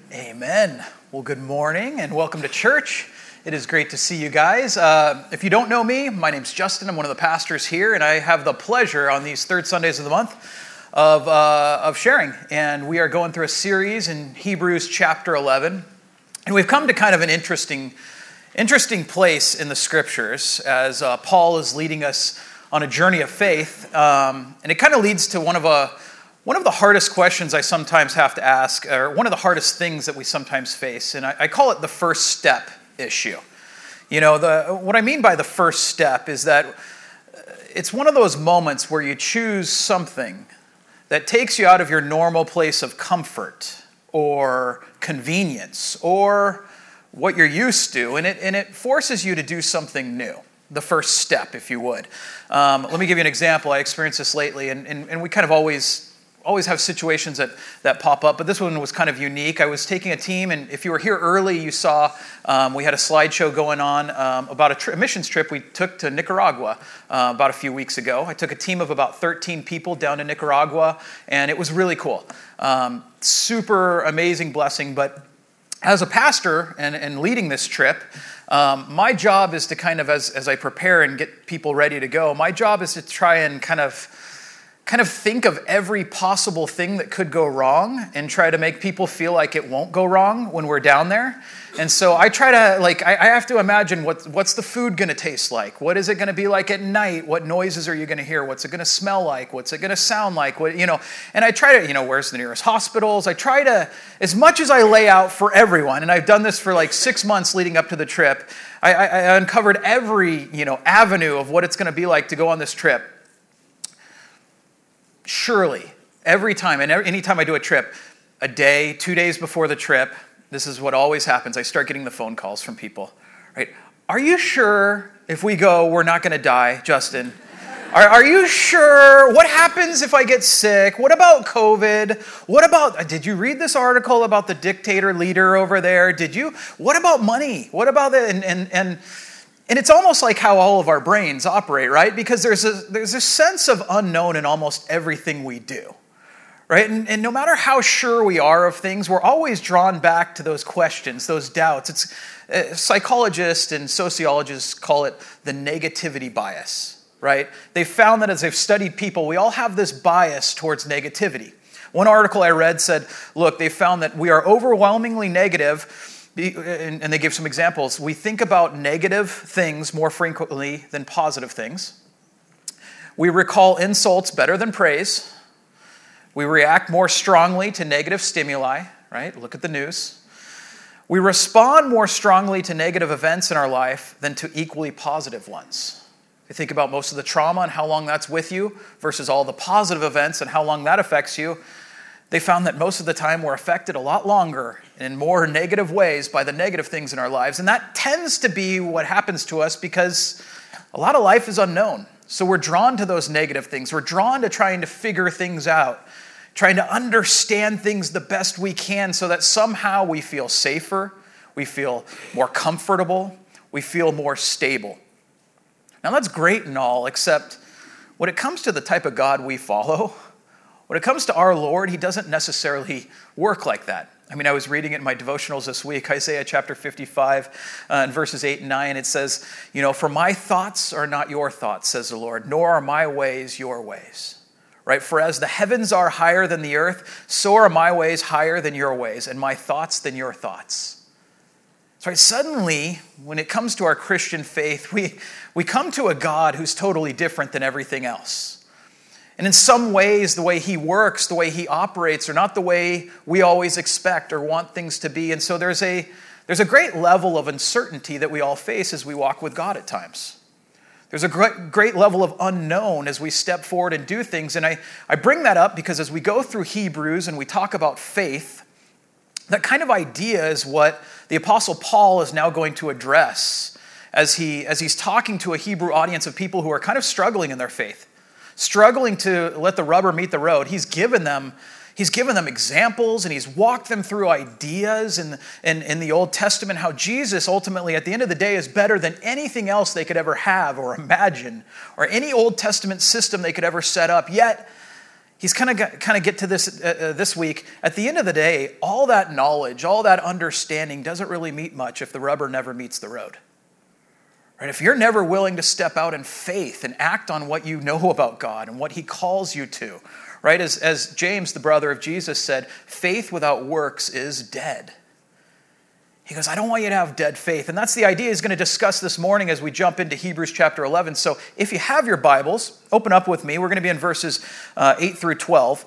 Amen. Well, good morning and welcome to church. It is great to see you guys. If you don't know me, my name's Justin. I'm one of the pastors here, and I have the pleasure on these third Sundays of the month of sharing. And we are going through a series in Hebrews chapter 11. And we've come to kind of an interesting place in the scriptures as Paul is leading us on a journey of faith. And it kind of leads to one of the hardest questions I sometimes have to ask, or one of the hardest things that we sometimes face, and I call it the first step issue. You know, what I mean by the first step is that it's one of those moments where you choose something that takes you out of your normal place of comfort or convenience or what you're used to, and it forces you to do something new. The first step, if you would. Let me give you an example. I experienced this lately, and we kind of always have situations that pop up, but this one was kind of unique. I was taking a team, and if you were here early, you saw we had a slideshow going on about a missions trip we took to Nicaragua about a few weeks ago. I took a team of about 13 people down to Nicaragua, and it was really cool. Super amazing blessing, but as a pastor and leading this trip, my job is to kind of, as I prepare and get people ready to go, my job is to try and kind of think of every possible thing that could go wrong and try to make people feel like it won't go wrong when we're down there. And so I try to, I have to imagine what's the food going to taste like? What is it going to be like at night? What noises are you going to hear? What's it going to smell like? What's it going to sound like? And I try to, where's the nearest hospitals? I try to, as much as I lay out for everyone, and I've done this for like 6 months leading up to the trip, I uncovered every, avenue of what it's going to be like to go on this trip. Surely, every time, and anytime I do a trip, a day, 2 days before the trip, this is what always happens. I start getting the phone calls from people, right? Are you sure if we go, we're not going to die, Justin? Are you sure? What happens if I get sick? What about COVID? Did you read this article about the dictator leader over there? What about money? What about the, and it's almost like how all of our brains operate, right? Because there's a sense of unknown in almost everything we do, right? And no matter how sure we are of things, we're always drawn back to those questions, those doubts. Psychologists and sociologists call it the negativity bias, right? They've found that as they've studied people, we all have this bias towards negativity. One article I read said, look, they found that we are overwhelmingly negative. And they give some examples. We think about negative things more frequently than positive things. We recall insults better than praise. We react more strongly to negative stimuli, right? Look at the news. We respond more strongly to negative events in our life than to equally positive ones. You think about most of the trauma and how long that's with you versus all the positive events and how long that affects you. They found that most of the time we're affected a lot longer and in more negative ways by the negative things in our lives. And that tends to be what happens to us because a lot of life is unknown. So we're drawn to those negative things. We're drawn to trying to figure things out, trying to understand things the best we can so that somehow we feel safer, we feel more comfortable, we feel more stable. Now that's great and all, except when it comes to the type of God we follow, when it comes to our Lord, he doesn't necessarily work like that. I mean, I was reading it in my devotionals this week, Isaiah chapter 55, and verses 8 and 9. It says, for my thoughts are not your thoughts, says the Lord, nor are my ways your ways. Right? For as the heavens are higher than the earth, so are my ways higher than your ways, and my thoughts than your thoughts. So suddenly, when it comes to our Christian faith, we come to a God who's totally different than everything else. And in some ways, the way he works, the way he operates, are not the way we always expect or want things to be. And so there's a great level of uncertainty that we all face as we walk with God at times. There's a great level of unknown as we step forward and do things. And I bring that up because as we go through Hebrews and we talk about faith, that kind of idea is what the Apostle Paul is now going to address as he's talking to a Hebrew audience of people who are kind of struggling in their faith. Struggling to let the rubber meet the road. He's given them examples and he's walked them through ideas in the Old Testament, how Jesus ultimately at the end of the day is better than anything else they could ever have or imagine or any Old Testament system they could ever set up. Yet he's kind of get to this this week. At the end of the day, all that knowledge, all that understanding doesn't really mean much if the rubber never meets the road. Right? If you're never willing to step out in faith and act on what you know about God and what he calls you to, right? As James, the brother of Jesus, said, faith without works is dead. He goes, I don't want you to have dead faith. And that's the idea he's going to discuss this morning as we jump into Hebrews chapter 11. So if you have your Bibles, open up with me. We're going to be in verses 8 through 12.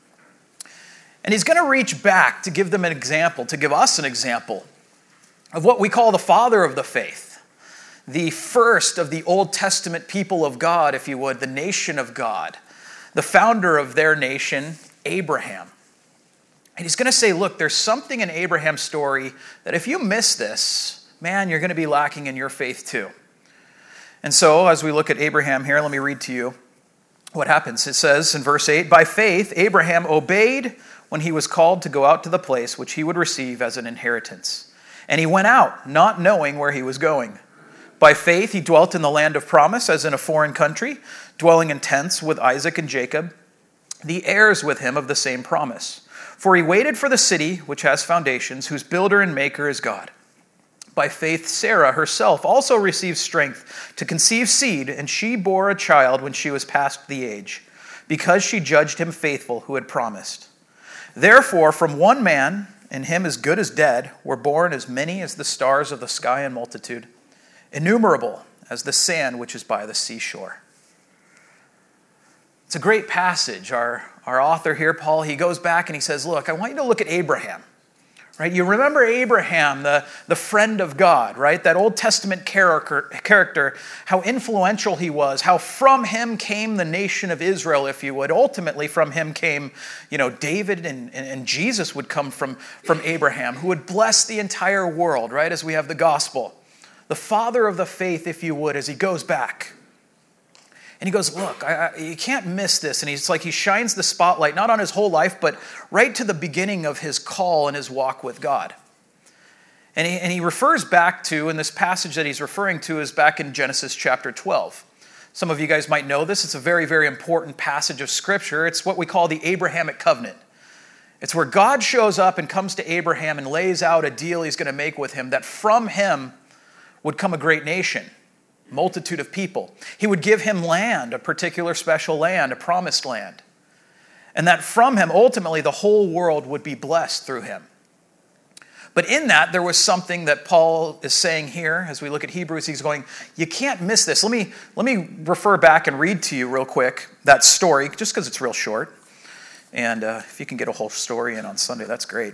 And he's going to reach back to give them an example, to give us an example of what we call the father of the faith. The first of the Old Testament people of God, if you would, the nation of God. The founder of their nation, Abraham. And he's going to say, look, there's something in Abraham's story that if you miss this, man, you're going to be lacking in your faith too. And so, as we look at Abraham here, let me read to you what happens. It says in verse 8, by faith, Abraham obeyed when he was called to go out to the place which he would receive as an inheritance. And he went out, not knowing where he was going. By faith, he dwelt in the land of promise, as in a foreign country, dwelling in tents with Isaac and Jacob, the heirs with him of the same promise. For he waited for the city which has foundations, whose builder and maker is God. By faith, Sarah herself also received strength to conceive seed, and she bore a child when she was past the age, because she judged him faithful who had promised. Therefore, from one man, and him as good as dead, were born as many as the stars of the sky in multitude, innumerable as the sand which is by the seashore. It's a great passage. Our author here, Paul, he goes back and he says, look, I want you to look at Abraham. Right? You remember Abraham, the friend of God, right? That Old Testament character, how influential he was, how from him came the nation of Israel, if you would. Ultimately, from him came, David and Jesus would come from Abraham, who would bless the entire world, right? As we have the gospel. The father of the faith, if you would, as he goes back. And he goes, look, you can't miss this. And it's like he shines the spotlight, not on his whole life, but right to the beginning of his call and his walk with God. And he refers back to, and this passage that he's referring to is back in Genesis chapter 12. Some of you guys might know this. It's a very, very important passage of Scripture. It's what we call the Abrahamic covenant. It's where God shows up and comes to Abraham and lays out a deal he's going to make with him, that from him would come a great nation, multitude of people. He would give him land, a particular special land, a promised land. And that from him, ultimately, the whole world would be blessed through him. But in that, there was something that Paul is saying here. As we look at Hebrews, he's going, you can't miss this. Let me refer back and read to you real quick that story, just because it's real short. And if you can get a whole story in on Sunday, that's great.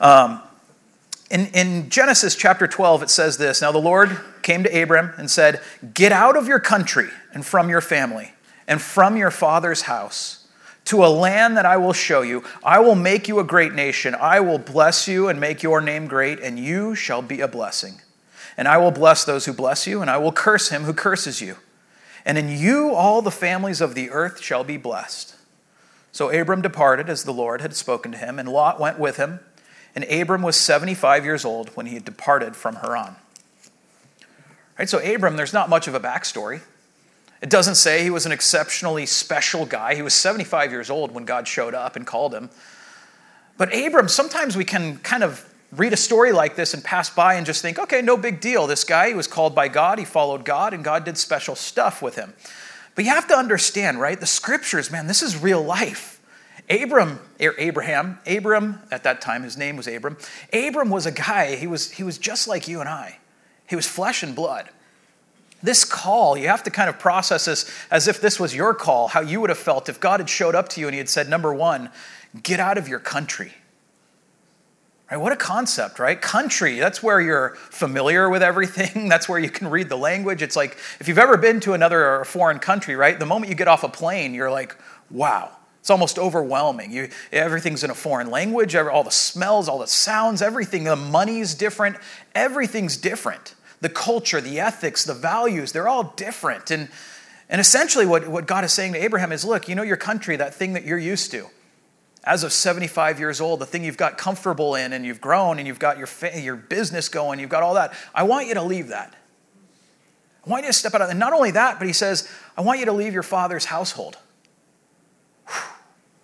In Genesis chapter 12, it says this, now the Lord came to Abram and said, get out of your country and from your family and from your father's house to a land that I will show you. I will make you a great nation. I will bless you and make your name great, and you shall be a blessing. And I will bless those who bless you, and I will curse him who curses you. And in you all the families of the earth shall be blessed. So Abram departed as the Lord had spoken to him, and Lot went with him. And Abram was 75 years old when he had departed from Haran. Right, so Abram, there's not much of a backstory. It doesn't say he was an exceptionally special guy. He was 75 years old when God showed up and called him. But Abram, sometimes we can kind of read a story like this and pass by and just think, okay, no big deal. This guy, he was called by God, he followed God, and God did special stuff with him. But you have to understand, right? The scriptures, man, this is real life. Abram, at that time, his name was Abram. Abram was a guy, he was just like you and I. He was flesh and blood. This call, you have to kind of process this as if this was your call, how you would have felt if God had showed up to you and he had said, number one, get out of your country. Right? What a concept, right? Country, that's where you're familiar with everything. That's where you can read the language. It's like, if you've ever been to another foreign country, right? The moment you get off a plane, you're like, wow. It's almost overwhelming. Everything's in a foreign language, all the smells, all the sounds, everything. The money's different. Everything's different. The culture, the ethics, the values, they're all different. And essentially what God is saying to Abraham is, look, you know your country, that thing that you're used to. As of 75 years old, the thing you've got comfortable in and you've grown and you've got your business going, you've got all that. I want you to leave that. I want you to step out of it. And not only that, but he says, I want you to leave your father's household.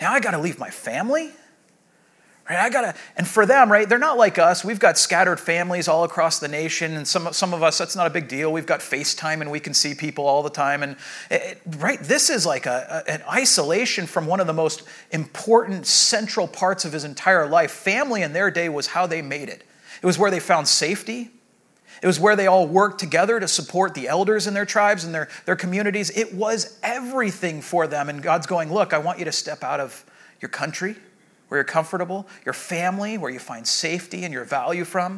Now I got to leave my family? Right? And for them, right, they're not like us. We've got scattered families all across the nation, and some of us, that's not a big deal. We've got FaceTime, and we can see people all the time. And right, this is like an isolation from one of the most important central parts of his entire life. Family in their day was how they made it. It was where they found safety. It was where they all worked together to support the elders in their tribes and their communities. It was everything for them. And God's going, look, I want you to step out of your country, where you're comfortable, your family, where you find safety and your value from.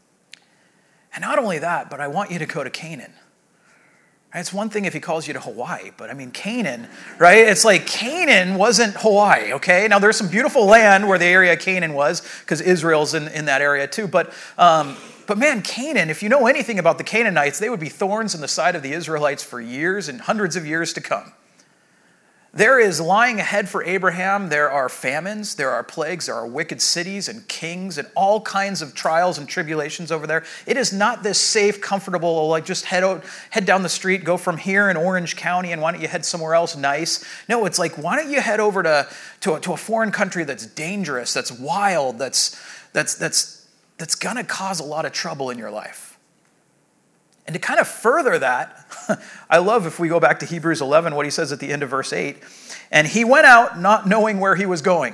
And not only that, but I want you to go to Canaan. Right? It's one thing if he calls you to Hawaii, but I mean, Canaan, right? It's like Canaan wasn't Hawaii, okay? Now, there's some beautiful land where the area of Canaan was, because Israel's in that area too. But man, Canaan, if you know anything about the Canaanites, they would be thorns in the side of the Israelites for years and hundreds of years to come. There is lying ahead for Abraham. There are famines, there are plagues, there are wicked cities and kings and all kinds of trials and tribulations over there. It is not this safe, comfortable, like just head down the street, go from here in Orange County, and why don't you head somewhere else nice? No, it's like, why don't you head over to a foreign country that's dangerous, that's wild, that's going to cause a lot of trouble in your life. And to kind of further that, I love if we go back to Hebrews 11, what he says at the end of verse 8. And he went out not knowing where he was going.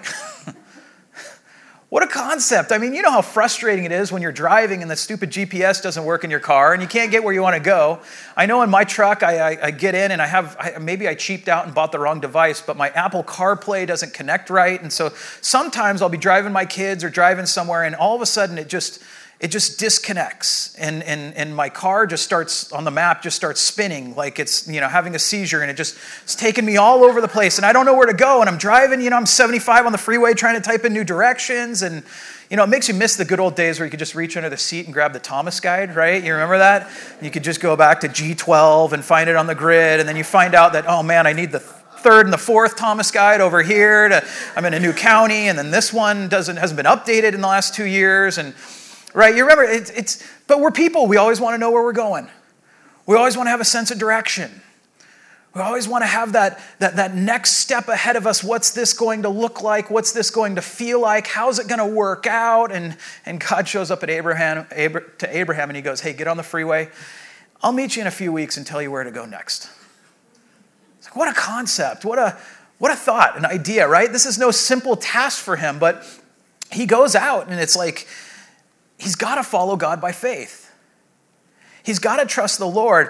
What a concept. I mean, you know how frustrating it is when you're driving and the stupid GPS doesn't work in your car and you can't get where you want to go. I know in my truck, I get in and maybe I cheaped out and bought the wrong device, but my Apple CarPlay doesn't connect right. And so sometimes I'll be driving my kids or driving somewhere and all of a sudden it just disconnects and my car just starts on the map, just starts spinning like it's, having a seizure, and it's taking me all over the place and I don't know where to go, and I'm driving, I'm 75 on the freeway trying to type in new directions, and it makes you miss the good old days where you could just reach under the seat and grab the Thomas guide, right? You remember that? You could just go back to G12 and find it on the grid, and then you find out that, oh man, I need the third and the fourth Thomas guide over here. I'm in a new county, and then this one hasn't been updated in the last 2 years, and right, you remember, but we're people. We always want to know where we're going. We always want to have a sense of direction. We always want to have that next step ahead of us. What's this going to look like? What's this going to feel like? How's it going to work out? And God shows up to Abraham and he goes, hey, get on the freeway. I'll meet you in a few weeks and tell you where to go next. It's like, what a concept. What a thought, an idea, right? This is no simple task for him, but he goes out and it's like, he's got to follow God by faith. He's got to trust the Lord.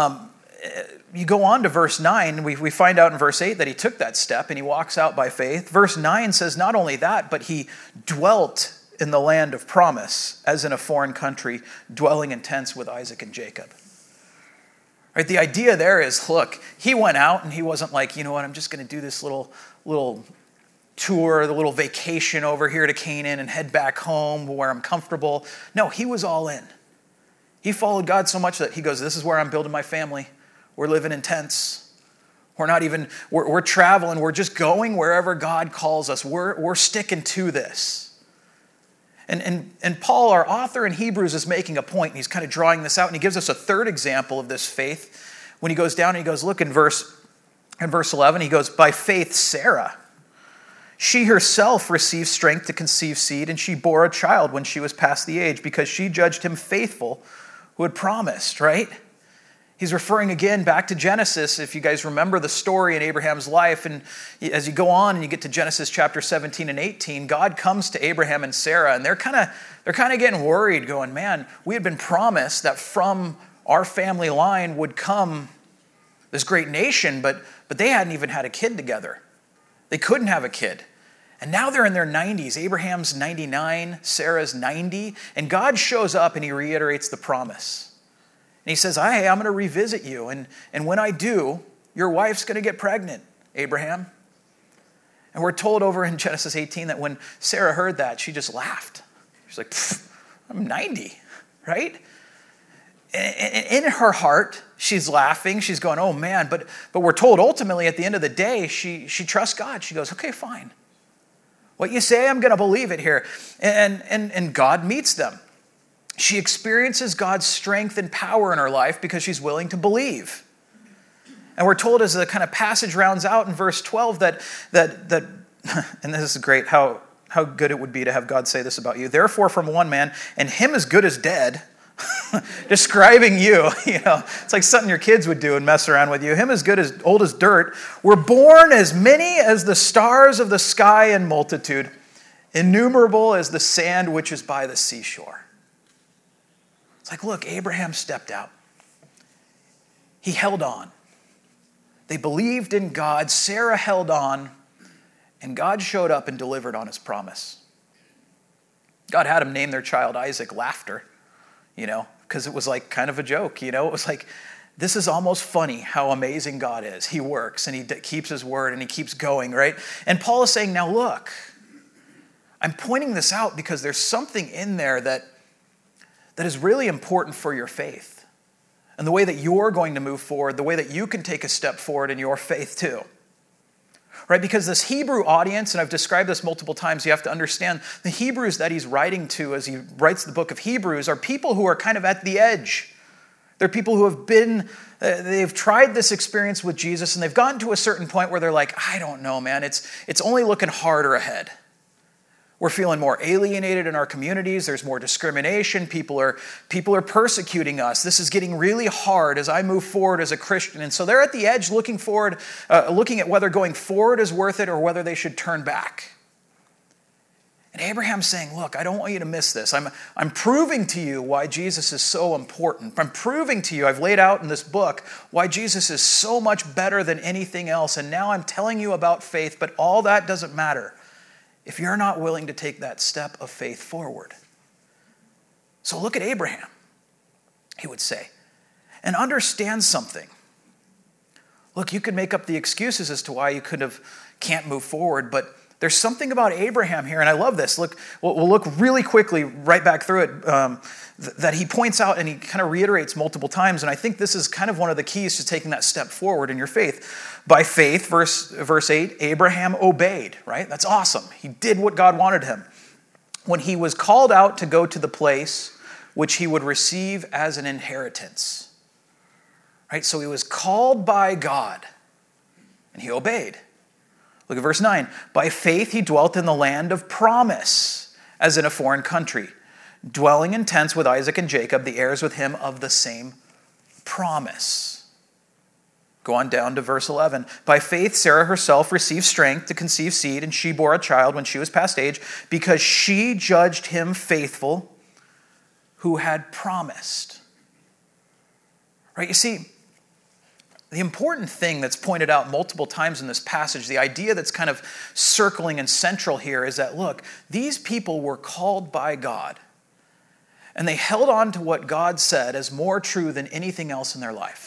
You go on to verse 9, we find out in verse 8 that he took that step and he walks out by faith. Verse 9 says not only that, but he dwelt in the land of promise, as in a foreign country, dwelling in tents with Isaac and Jacob. Right? The idea there is, look, he went out and he wasn't like, you know what, I'm just going to do this little tour, the little vacation over here to Canaan and head back home where I'm comfortable. No, he was all in. He followed God so much that he goes, this is where I'm building my family. We're living in tents. We're traveling. We're just going wherever God calls us. We're sticking to this. And Paul, our author in Hebrews, is making a point, and he's kind of drawing this out, and he gives us a third example of this faith. When he goes down and he goes, look in verse 11, he goes, by faith, Sarah, she herself received strength to conceive seed, and she bore a child when she was past the age, because she judged him faithful who had promised, right? He's referring again back to Genesis, if you guys remember the story in Abraham's life. And as you go on and you get to Genesis chapter 17 and 18, God comes to Abraham and Sarah, and they're kind of getting worried, going, man, we had been promised that from our family line would come this great nation, but they hadn't even had a kid together. They couldn't have a kid. And now they're in their 90s. Abraham's 99, Sarah's 90. And God shows up and he reiterates the promise. And he says, hey, I'm going to revisit you. And when I do, your wife's going to get pregnant, Abraham. And we're told over in Genesis 18 that when Sarah heard that, she just laughed. She's like, I'm 90, right? In her heart, she's laughing. She's going, oh man. But we're told ultimately at the end of the day, she trusts God. She goes, okay, fine. What you say, I'm going to believe it here. And God meets them. She experiences God's strength and power in her life because she's willing to believe. And we're told as the kind of passage rounds out in verse 12 that and this is great, how good it would be to have God say this about you. Therefore, from one man, and him as good as dead, describing you, it's like something your kids would do and mess around with you. Him as good as old as dirt, were born as many as the stars of the sky in multitude, innumerable as the sand which is by the seashore. It's like, look, Abraham stepped out. He held on. They believed in God. Sarah held on. And God showed up and delivered on his promise. God had him name their child Isaac Laughter, because it was like kind of a joke, It was like, this is almost funny how amazing God is. He works and he keeps his word and he keeps going, right? And Paul is saying, now look, I'm pointing this out because there's something in there that is really important for your faith and the way that you're going to move forward, the way that you can take a step forward in your faith too. Right? Because this Hebrew audience, and I've described this multiple times, you have to understand the Hebrews that he's writing to as he writes the book of Hebrews are people who are kind of at the edge. They're people who have they've tried this experience with Jesus and they've gotten to a certain point where they're like, I don't know, man, it's only looking harder ahead. We're feeling more alienated in our communities. There's more discrimination. People are persecuting us. This is getting really hard as I move forward as a Christian. And so they're at the edge looking at whether going forward is worth it or whether they should turn back. And Abraham's saying, look, I don't want you to miss this. I'm proving to you why Jesus is so important. I'm proving to you, I've laid out in this book, why Jesus is so much better than anything else. And now I'm telling you about faith, but all that doesn't matter if you're not willing to take that step of faith forward. So look at Abraham, he would say, and understand something. Look, you could make up the excuses as to why you can't move forward, but there's something about Abraham here, and I love this. Look, we'll look really quickly right back through it, that he points out and he kind of reiterates multiple times, and I think this is kind of one of the keys to taking that step forward in your faith. By faith, verse 8, Abraham obeyed, right? That's awesome. He did what God wanted him. When he was called out to go to the place which he would receive as an inheritance. Right? So he was called by God, and he obeyed. Look at verse 9. By faith he dwelt in the land of promise, as in a foreign country, dwelling in tents with Isaac and Jacob, the heirs with him of the same promise. Go on down to verse 11. By faith Sarah herself received strength to conceive seed, and she bore a child when she was past age, because she judged him faithful who had promised. Right? You see, the important thing that's pointed out multiple times in this passage, the idea that's kind of circling and central here is that, look, these people were called by God, and they held on to what God said as more true than anything else in their life.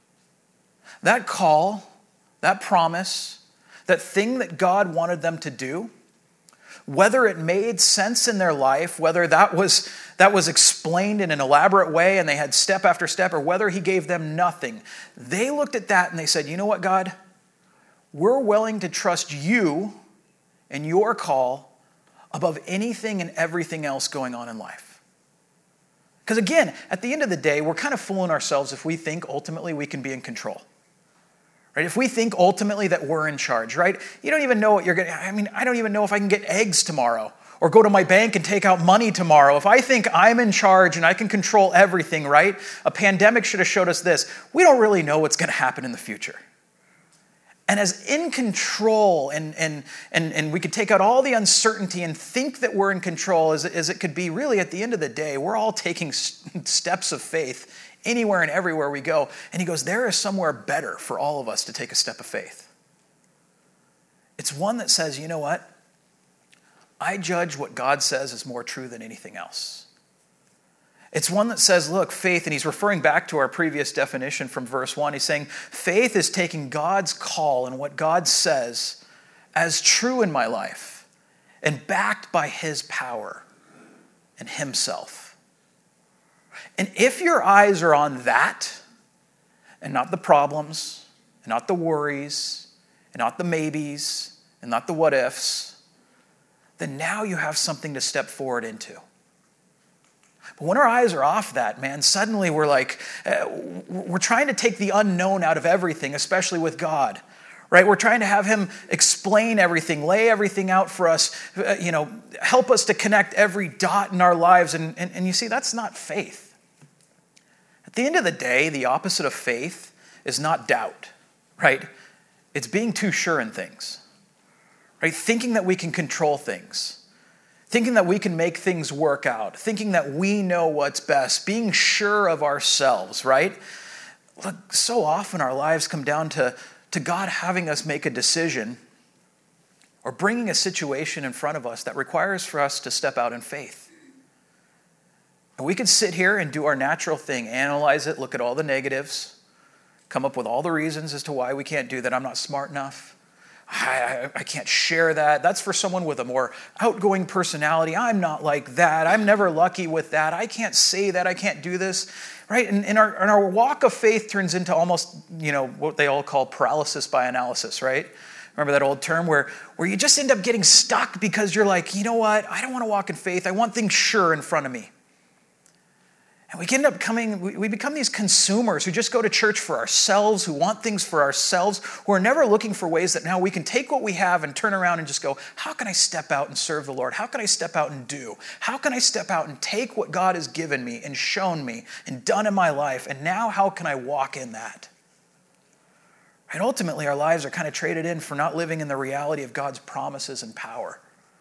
That call, that promise, that thing that God wanted them to do, whether it made sense in their life, whether that was explained in an elaborate way and they had step after step, or whether he gave them nothing, they looked at that and they said, you know what, God? We're willing to trust you and your call above anything and everything else going on in life. Because again, at the end of the day, we're kind of fooling ourselves if we think ultimately we can be in control. Right? If we think ultimately that we're in charge, right? You don't even know what you're going to, I don't even know if I can get eggs tomorrow or go to my bank and take out money tomorrow. If I think I'm in charge and I can control everything, right? A pandemic should have showed us this. We don't really know what's going to happen in the future. And as in control and we could take out all the uncertainty and think that we're in control as it could be, really at the end of the day, we're all taking steps of faith anywhere and everywhere we go. And he goes, there is somewhere better for all of us to take a step of faith. It's one that says, you know what? I judge what God says is more true than anything else. It's one that says, look, faith, and he's referring back to our previous definition from verse 1. He's saying, faith is taking God's call and what God says as true in my life and backed by his power and himself. And if your eyes are on that, and not the problems, and not the worries, and not the maybes, and not the what ifs, then now you have something to step forward into. But when our eyes are off that, man, suddenly we're trying to take the unknown out of everything, especially with God. right? We're trying to have him explain everything, lay everything out for us, help us to connect every dot in our lives. And you see, that's not faith. At the end of the day, the opposite of faith is not doubt, right? It's being too sure in things, right? Thinking that we can control things, thinking that we can make things work out, thinking that we know what's best, being sure of ourselves, right? Look, so often our lives come down to God having us make a decision or bringing a situation in front of us that requires for us to step out in faith. And we can sit here and do our natural thing, analyze it, look at all the negatives, come up with all the reasons as to why we can't do that. I'm not smart enough. I can't share that. That's for someone with a more outgoing personality. I'm not like that. I'm never lucky with that. I can't say that. I can't do this. Right? And our walk of faith turns into almost, what they all call paralysis by analysis, right? Remember that old term where you just end up getting stuck because you're like, you know what? I don't want to walk in faith. I want things sure in front of me. And we become these consumers who just go to church for ourselves, who want things for ourselves, who are never looking for ways that now we can take what we have and turn around and just go, how can I step out and serve the Lord? How can I step out and do? How can I step out and take what God has given me and shown me and done in my life, and now how can I walk in that? And ultimately, our lives are kind of traded in for not living in the reality of God's promises and power.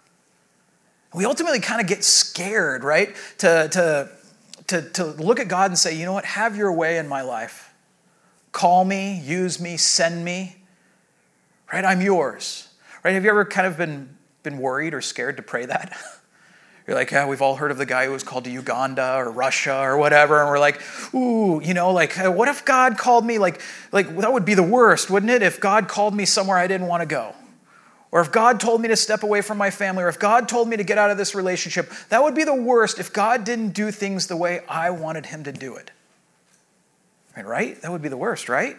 We ultimately kind of get scared, right, to look at God and say, you know what, have your way in my life. Call me, use me, send me. Right, I'm yours. Right, have you ever kind of been worried or scared to pray that? You're like, yeah, we've all heard of the guy who was called to Uganda or Russia or whatever, and we're like, ooh, what if God called me, like that would be the worst, wouldn't it, if God called me somewhere I didn't want to go? Or if God told me to step away from my family, or if God told me to get out of this relationship, that would be the worst if God didn't do things the way I wanted him to do it. Right? That would be the worst, right?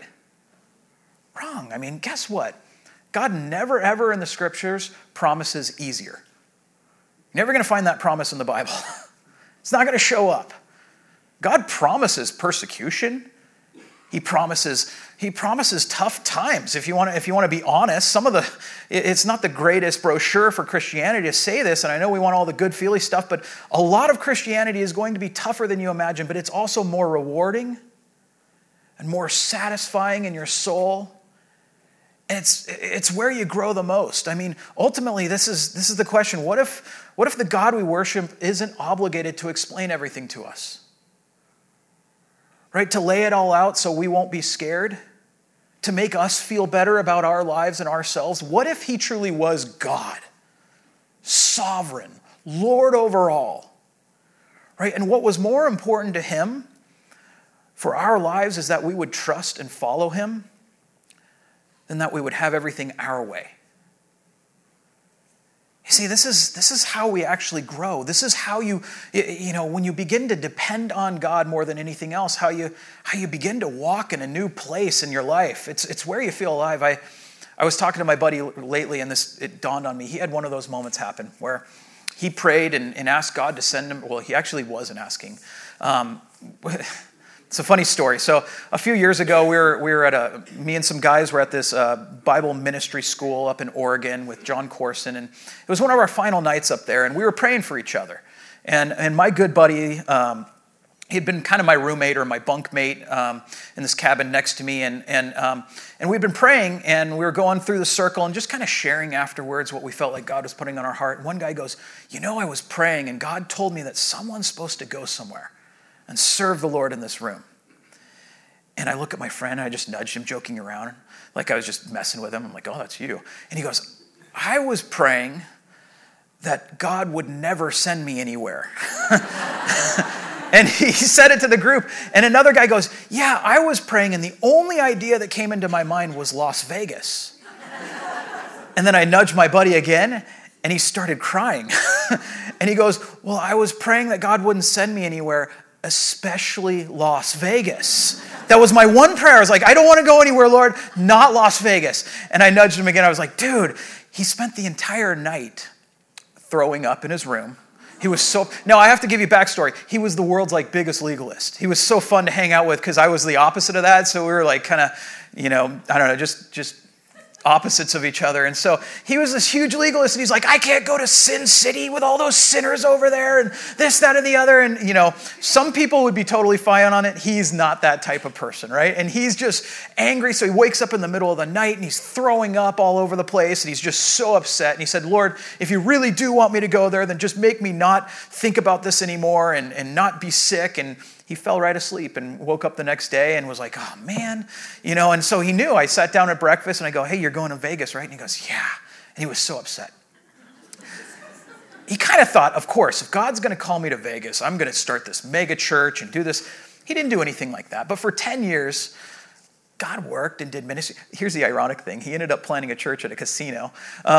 Wrong. Guess what? God never, ever in the scriptures promises easier. You're never going to find that promise in the Bible. It's not going to show up. God promises persecution. He promises tough times. If you want to be honest, it's not the greatest brochure for Christianity to say this, and I know we want all the good feely stuff, but a lot of Christianity is going to be tougher than you imagine, but it's also more rewarding and more satisfying in your soul. And it's where you grow the most. Ultimately, this is the question. What if the God we worship isn't obligated to explain everything to us? Right? To lay it all out so we won't be scared? To make us feel better about our lives and ourselves? What if he truly was God? Sovereign, Lord over all. Right? And what was more important to him for our lives is that we would trust and follow him than that we would have everything our way. You see, this is how we actually grow. This is how when you begin to depend on God more than anything else, how you begin to walk in a new place in your life. It's where you feel alive. I was talking to my buddy lately, and it dawned on me. He had one of those moments happen where he prayed and asked God to send him. Well, he actually wasn't asking. It's a funny story. So a few years ago, we were me and some guys were at this Bible ministry school up in Oregon with John Corson, and it was one of our final nights up there, and we were praying for each other. And my good buddy, he had been kind of my roommate or my bunkmate in this cabin next to me, and we'd been praying, and we were going through the circle and just kind of sharing afterwards what we felt like God was putting on our heart. And one guy goes, I was praying, and God told me that someone's supposed to go somewhere and serve the Lord in this room. And I look at my friend, and I just nudged him, joking around, like I was just messing with him. I'm like, oh, that's you. And he goes, I was praying that God would never send me anywhere. And he said it to the group. And another guy goes, yeah, I was praying, and the only idea that came into my mind was Las Vegas. And then I nudged my buddy again, and he started crying. And he goes, well, I was praying that God wouldn't send me anywhere, especially Las Vegas. That was my one prayer. I was like, I don't want to go anywhere, Lord, not Las Vegas. And I nudged him again. I was like, dude, he spent the entire night throwing up in his room. He was now I have to give you backstory. He was the world's biggest legalist. He was so fun to hang out with because I was the opposite of that. So we were kind of, I don't know, just opposites of each other. And so he was this huge legalist, and he's like, I can't go to Sin City with all those sinners over there and this, that, and the other. And, some people would be totally fine on it. He's not that type of person, right? And he's just angry. So he wakes up in the middle of the night and he's throwing up all over the place. And he's just so upset. And he said, Lord, if you really do want me to go there, then just make me not think about this anymore and not be sick. And he fell right asleep and woke up the next day and was like, oh man, and so he knew. I sat down at breakfast and I go, hey, you're going to Vegas, right? And he goes, yeah. And he was so upset. He kind of thought, of course, if God's going to call me to Vegas, I'm going to start this mega church and do this. He didn't do anything like that. But for 10 years, God worked and did ministry. Here's the ironic thing. He ended up planning a church at a casino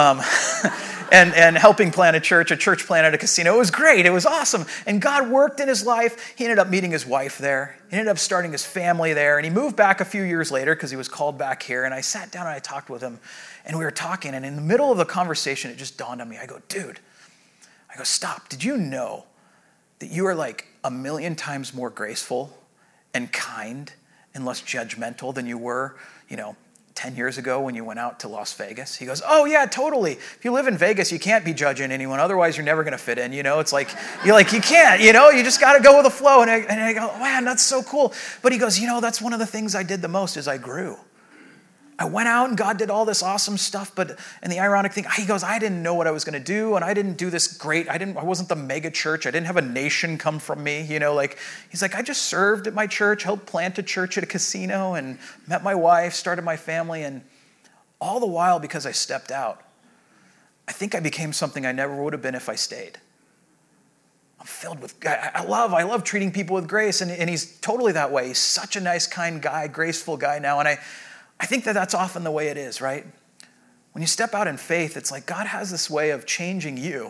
and helping plan a church plant at a casino. It was great. It was awesome. And God worked in his life. He ended up meeting his wife there. He ended up starting his family there. And he moved back a few years later because he was called back here. And I sat down and I talked with him. And we were talking. And in the middle of the conversation, it just dawned on me. I go, dude, stop. Did you know that you are like 1,000,000 times more graceful and kind and less judgmental than you were, 10 years ago when you went out to Las Vegas? He goes, oh yeah, totally. If you live in Vegas, you can't be judging anyone. Otherwise, you're never going to fit in. It's like, you can't, you just got to go with the flow. And I go, man, that's so cool. But he goes, that's one of the things I did the most is I grew. I went out and God did all this awesome stuff, and the ironic thing, he goes, I didn't know what I was going to do, and I didn't do this great. I wasn't the mega church. I didn't have a nation come from me, he's like, I just served at my church, helped plant a church at a casino, and met my wife, started my family, and all the while because I stepped out, I think I became something I never would have been if I stayed. I'm filled with, I love treating people with grace, and he's totally that way. He's such a nice, kind guy, graceful guy now, and I think that's often the way it is, right? When you step out in faith, it's like God has this way of changing you.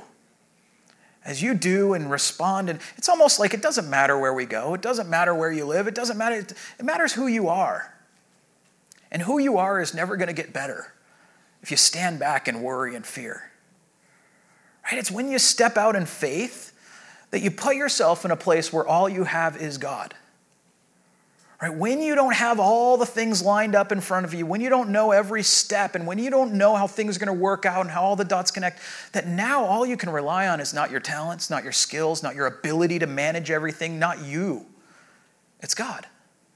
As you do and respond, and it's almost like it doesn't matter where we go. It doesn't matter where you live. It doesn't matter. It matters who you are. And who you are is never going to get better if you stand back and worry and fear. Right? It's when you step out in faith that you put yourself in a place where all you have is God. Right? When you don't have all the things lined up in front of you, when you don't know every step, and when you don't know how things are going to work out and how all the dots connect, that now all you can rely on is not your talents, not your skills, not your ability to manage everything, not you. It's God.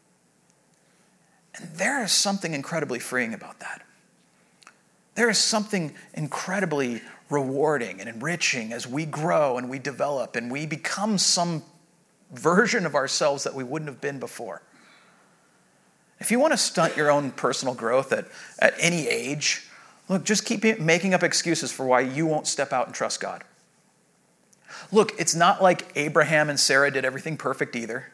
And there is something incredibly freeing about that. There is something incredibly rewarding and enriching as we grow and we develop and we become some version of ourselves that we wouldn't have been before. If you want to stunt your own personal growth at any age, look, just keep making up excuses for why you won't step out and trust God. Look, it's not like Abraham and Sarah did everything perfect either.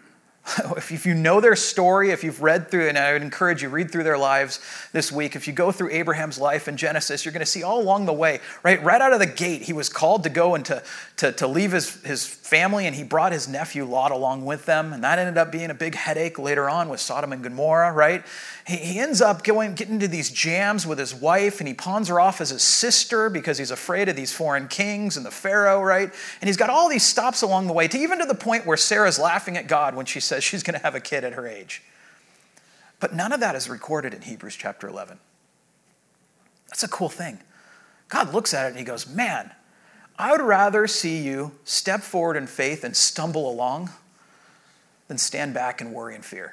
If you know their story, if you've read through, and I would encourage you, read through their lives this week. If you go through Abraham's life in Genesis, you're going to see all along the way, right out of the gate, he was called to go and to leave his family, and he brought his nephew Lot along with them, and that ended up being a big headache later on with Sodom and Gomorrah, right? He ends up getting into these jams with his wife, and he pawns her off as his sister because he's afraid of these foreign kings and the Pharaoh, right? And he's got all these stops along the way, even to the point where Sarah's laughing at God when she says she's going to have a kid at her age. But none of that is recorded in Hebrews chapter 11. That's a cool thing. God looks at it and he goes, man, I would rather see you step forward in faith and stumble along than stand back and worry and fear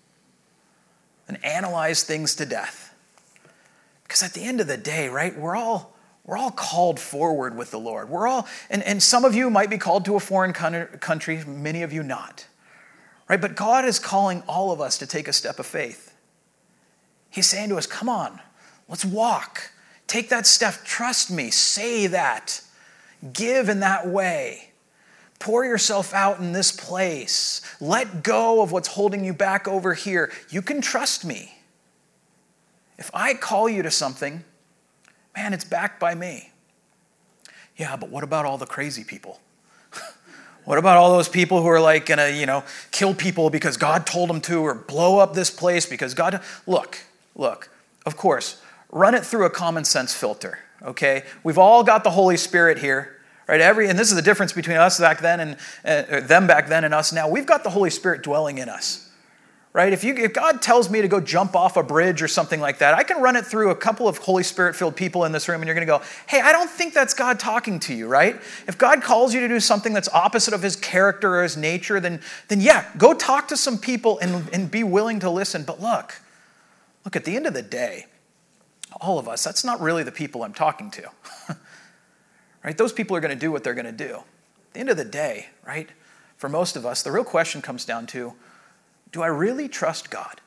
and analyze things to death. Because at the end of the day, right, we're all called forward with the Lord. We're all, and some of you might be called to a foreign country, many of you not. Right? But God is calling all of us to take a step of faith. He's saying to us, come on, let's walk. Take that step. Trust me. Say that. Give in that way. Pour yourself out in this place. Let go of what's holding you back over here. You can trust me. If I call you to something, man, it's backed by me. Yeah, but what about all the crazy people? What about all those people who are like going to, kill people because God told them to, or blow up this place because God... Look, of course, run it through a common sense filter, okay? We've all got the Holy Spirit here, right? And this is the difference between us back then and them back then and us now. We've got the Holy Spirit dwelling in us, right? If God tells me to go jump off a bridge or something like that, I can run it through a couple of Holy Spirit-filled people in this room, and you're going to go, hey, I don't think that's God talking to you, right? If God calls you to do something that's opposite of his character or his nature, then yeah, go talk to some people and be willing to listen. But look, at the end of the day, all of us, that's not really the people I'm talking to, right? Those people are going to do what they're going to do. At the end of the day, right, for most of us, the real question comes down to, do I really trust God?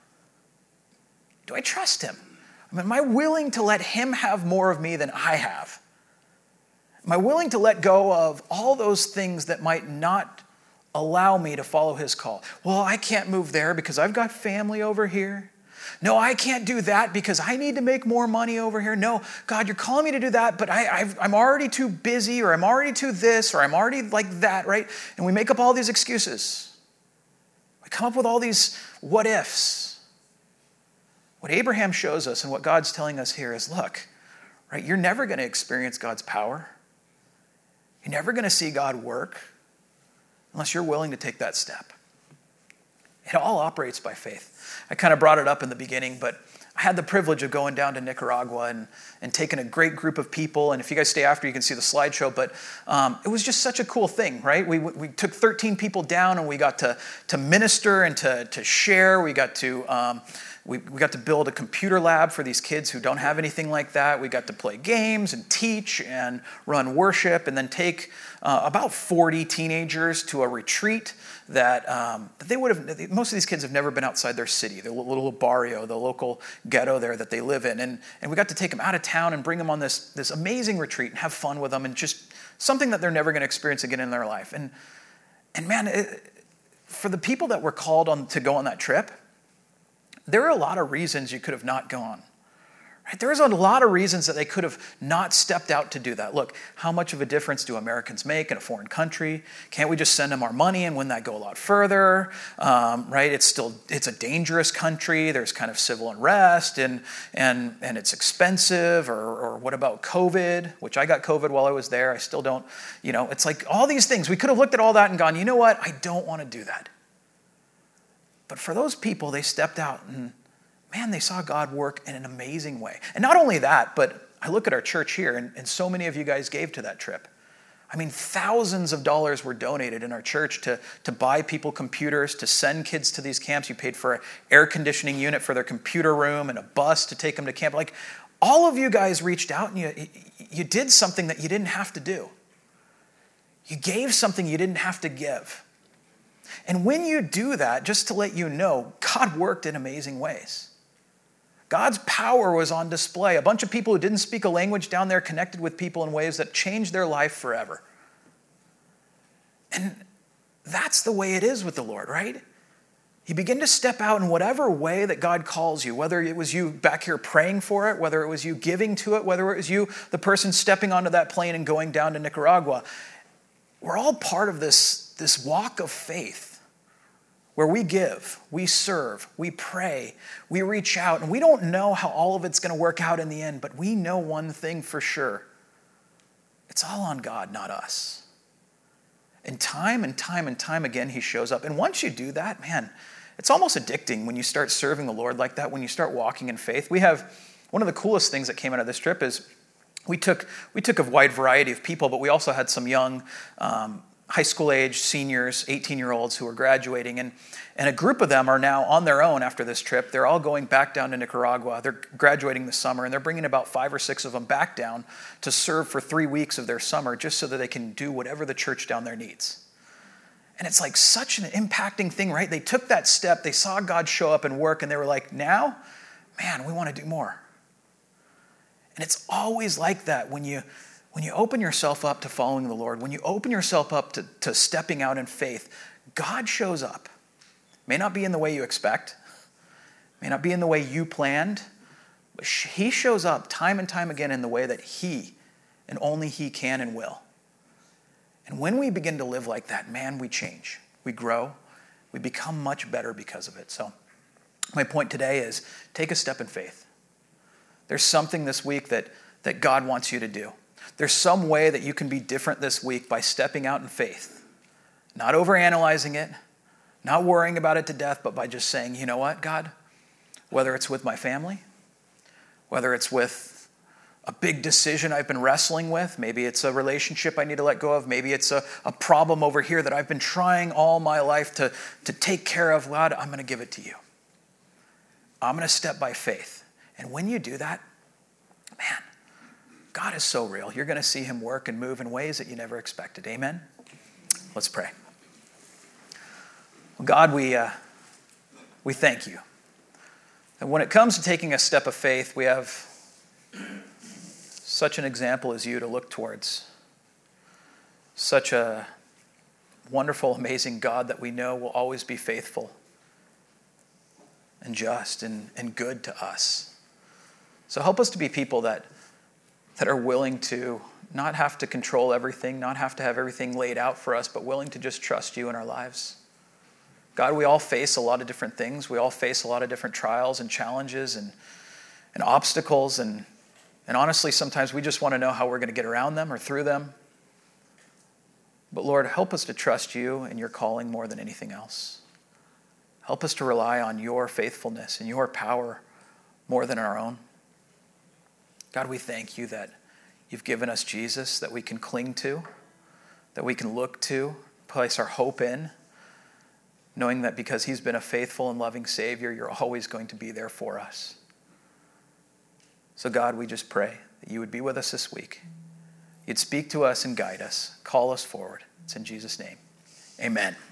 Do I trust him? I mean, am I willing to let him have more of me than I have? Am I willing to let go of all those things that might not allow me to follow his call? Well, I can't move there because I've got family over here. No, I can't do that because I need to make more money over here. No, God, you're calling me to do that, but I'm already too busy, or I'm already too this, or I'm already like that, right? And we make up all these excuses. We come up with all these what ifs. What Abraham shows us and what God's telling us here is, look, right, you're never going to experience God's power. You're never going to see God work unless you're willing to take that step. It all operates by faith. I kind of brought it up in the beginning, but I had the privilege of going down to Nicaragua and taking a great group of people. And if you guys stay after, you can see the slideshow. But it was just such a cool thing, right? We took 13 people down, and we got to minister and to share. We got to we got to build a computer lab for these kids who don't have anything like that. We got to play games and teach and run worship, and then take about 40 teenagers to a retreat that they would have. Most of these kids have never been outside their city, the little barrio, the local ghetto there that they live in, and we got to take them out of town and bring them on this amazing retreat and have fun with them, and just something that they're never going to experience again in their life. And man, for the people that were called on to go on that trip, there are a lot of reasons you could have not gone. Right? There's a lot of reasons that they could have not stepped out to do that. Look, how much of a difference do Americans make in a foreign country? Can't we just send them our money and win that go a lot further? Right? It's a dangerous country. There's kind of civil unrest, and it's expensive. Or what about COVID? Which I got COVID while I was there. I still don't. It's like all these things. We could have looked at all that and gone, you know what? I don't want to do that. But for those people, they stepped out and, man, they saw God work in an amazing way. And not only that, but I look at our church here, and so many of you guys gave to that trip. I mean, thousands of dollars were donated in our church to buy people computers, to send kids to these camps. You paid for an air conditioning unit for their computer room and a bus to take them to camp. Like, all of you guys reached out, and you did something that you didn't have to do. You gave something you didn't have to give. And when you do that, just to let you know, God worked in amazing ways. God's power was on display. A bunch of people who didn't speak a language down there connected with people in ways that changed their life forever. And that's the way it is with the Lord, right? You begin to step out in whatever way that God calls you, whether it was you back here praying for it, whether it was you giving to it, whether it was you, the person stepping onto that plane and going down to Nicaragua. We're all part of this walk of faith, where we give, we serve, we pray, we reach out, and we don't know how all of it's going to work out in the end, but we know one thing for sure. It's all on God, not us. And time again, he shows up. And once you do that, man, it's almost addicting when you start serving the Lord like that, when you start walking in faith. We have, one of the coolest things that came out of this trip is we took a wide variety of people, but we also had some young high school age seniors, 18-year-olds who are graduating. And a group of them are now on their own after this trip. They're all going back down to Nicaragua. They're graduating this summer, and they're bringing about 5 or 6 of them back down to serve for 3 weeks of their summer, just so that they can do whatever the church down there needs. And it's like such an impacting thing, right? They took that step. They saw God show up and work, and they were like, now, man, we want to do more. And it's always like that when you open yourself up to following the Lord, when you open yourself up to stepping out in faith, God shows up. May not be in the way you expect, may not be in the way you planned, but he shows up time and time again in the way that he and only he can and will. And when we begin to live like that, man, we change, we grow, we become much better because of it. So my point today is take a step in faith. There's something this week that God wants you to do. There's some way that you can be different this week by stepping out in faith. Not overanalyzing it, Not worrying about it to death, but by just saying, you know what, God, whether it's with my family, whether it's with a big decision I've been wrestling with, maybe it's a relationship I need to let go of, maybe it's a problem over here that I've been trying all my life to take care of, God, I'm going to give it to you. I'm going to step by faith. And when you do that, man, God is so real. You're going to see him work and move in ways that you never expected. Amen? Let's pray. Well, God, we thank you. And when it comes to taking a step of faith, we have such an example as you to look towards. Such a wonderful, amazing God that we know will always be faithful and just and good to us. So help us to be people that are willing to not have to control everything, not have to have everything laid out for us, but willing to just trust you in our lives. God, we all face a lot of different things. We all face a lot of different trials and challenges and obstacles. And honestly, sometimes we just want to know how we're going to get around them or through them. But Lord, help us to trust you and your calling more than anything else. Help us to rely on your faithfulness and your power more than our own. God, we thank you that you've given us Jesus that we can cling to, that we can look to, place our hope in, knowing that because he's been a faithful and loving Savior, you're always going to be there for us. So God, we just pray that you would be with us this week. You'd speak to us and guide us, call us forward. It's in Jesus' name. Amen.